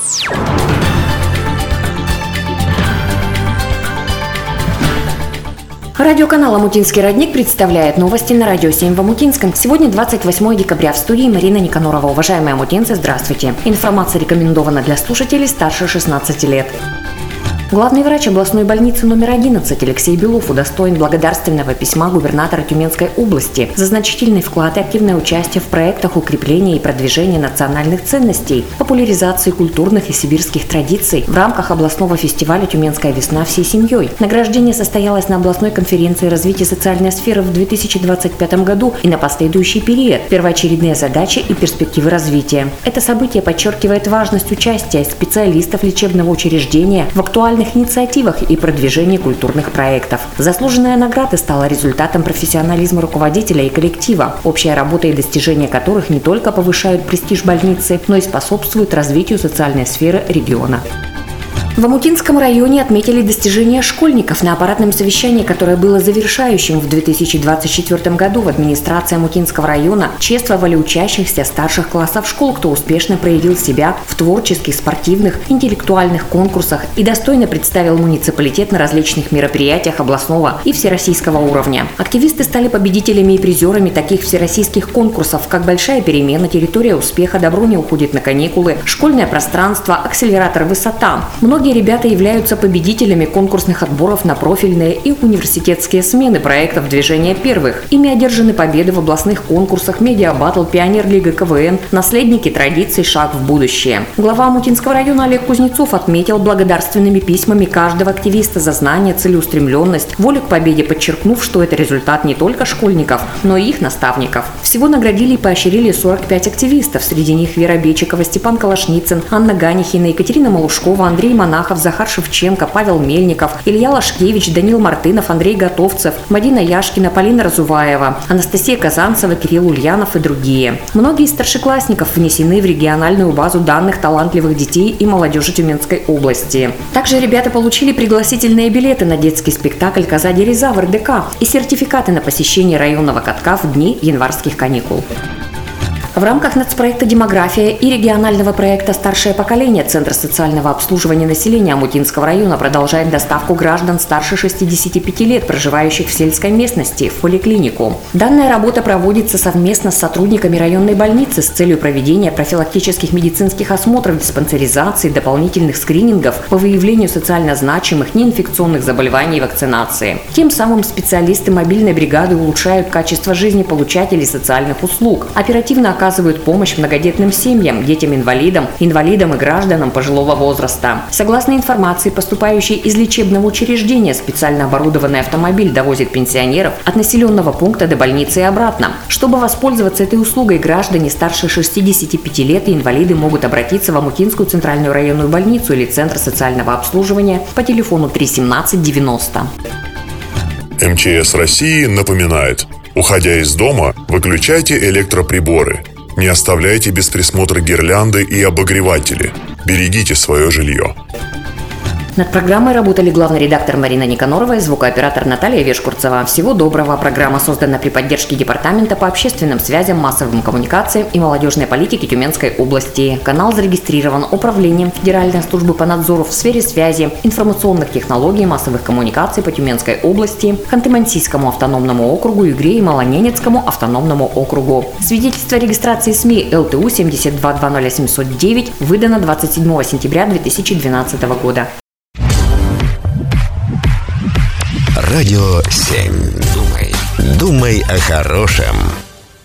Радиоканал «Омутинский родник» представляет новости на Радио 7 в Омутинском. Сегодня 28 декабря. В студии Марина Никонорова. Уважаемые омутинцы, здравствуйте. Информация рекомендована для слушателей старше 16 лет. Главный врач областной больницы номер 11 Алексей Белов удостоен благодарственного письма губернатора Тюменской области за значительный вклад и активное участие в проектах укрепления и продвижения национальных ценностей, популяризации культурных и сибирских традиций в рамках областного фестиваля «Тюменская весна всей семьей». Награждение состоялось на областной конференции развития социальной сферы в 2025 году и на последующий период, первоочередные задачи и перспективы развития. Это событие подчеркивает важность участия специалистов лечебного учреждения в актуальных инициативах и продвижении культурных проектов. Заслуженная награда стала результатом профессионализма руководителя и коллектива, общая работа и достижения которых не только повышают престиж больницы, но и способствуют развитию социальной сферы региона. В Омутинском районе отметили достижения школьников на аппаратном совещании, которое было завершающим в 2024 году. В администрации Омутинского района чествовали учащихся старших классов школ, кто успешно проявил себя в творческих, спортивных, интеллектуальных конкурсах и достойно представил муниципалитет на различных мероприятиях областного и всероссийского уровня. Активисты стали победителями и призерами таких всероссийских конкурсов, как «Большая перемена», «Территория успеха», «Добро не уходит на каникулы», «Школьное пространство», «Акселератор высота». Многие ребята являются победителями конкурсных отборов на профильные и университетские смены проектов «Движения первых». Ими одержаны победы в областных конкурсах «Медиабаттл», «Пионер-лига КВН», «Наследники традиций. Шаг в будущее». Глава Омутинского района Олег Кузнецов отметил благодарственными письмами каждого активиста за знания, целеустремленность, волю к победе, подчеркнув, что это результат не только школьников, но и их наставников. Всего наградили и поощрили 45 активистов. Среди них Вера Бечикова, Степан Калашницын, Анна Ганихина, Екатерина Малушкова, Андрей Монахов, Захар Шевченко, Павел Мельников, Илья Лашкевич, Данил Мартынов, Андрей Готовцев, Мадина Яшкина, Полина Разуваева, Анастасия Казанцева, Кирилл Ульянов и другие. Многие из старшеклассников внесены в региональную базу данных талантливых детей и молодежи Тюменской области. Также ребята получили пригласительные билеты на детский спектакль «Коза Дереза» в РДК и сертификаты на посещение районного катка в дни январских каникул. В рамках нацпроекта «Демография» и регионального проекта «Старшее поколение» Центр социального обслуживания населения Омутинского района продолжает доставку граждан старше 65 лет, проживающих в сельской местности, в поликлинику. Данная работа проводится совместно с сотрудниками районной больницы с целью проведения профилактических медицинских осмотров, диспансеризации, дополнительных скринингов по выявлению социально значимых неинфекционных заболеваний и вакцинации. Тем самым специалисты мобильной бригады улучшают качество жизни получателей социальных услуг, оперативно оказывают помощь многодетным семьям, детям-инвалидам, инвалидам и гражданам пожилого возраста. Согласно информации, поступающей из лечебного учреждения, специально оборудованный автомобиль довозит пенсионеров от населенного пункта до больницы и обратно. Чтобы воспользоваться этой услугой, граждане старше 65 лет и инвалиды могут обратиться в Омутинскую центральную районную больницу или Центр социального обслуживания по телефону 317 90. МЧС России напоминает: уходя из дома, выключайте электроприборы. Не оставляйте без присмотра гирлянды и обогреватели. Берегите свое жилье. Над программой работали главный редактор Марина Никонорова и звукооператор Наталья Вешкурцева. Всего доброго. Программа создана при поддержке Департамента по общественным связям, массовым коммуникациям и молодежной политике Тюменской области. Канал зарегистрирован Управлением Федеральной службы по надзору в сфере связи, информационных технологий и массовых коммуникаций по Тюменской области, Ханты-Мансийскому автономному округу, Югре и Малоненецкому автономному округу. Свидетельство о регистрации СМИ ЛТУ 7220709 выдано 27 сентября 2012 года. Радио 7. Думай о хорошем.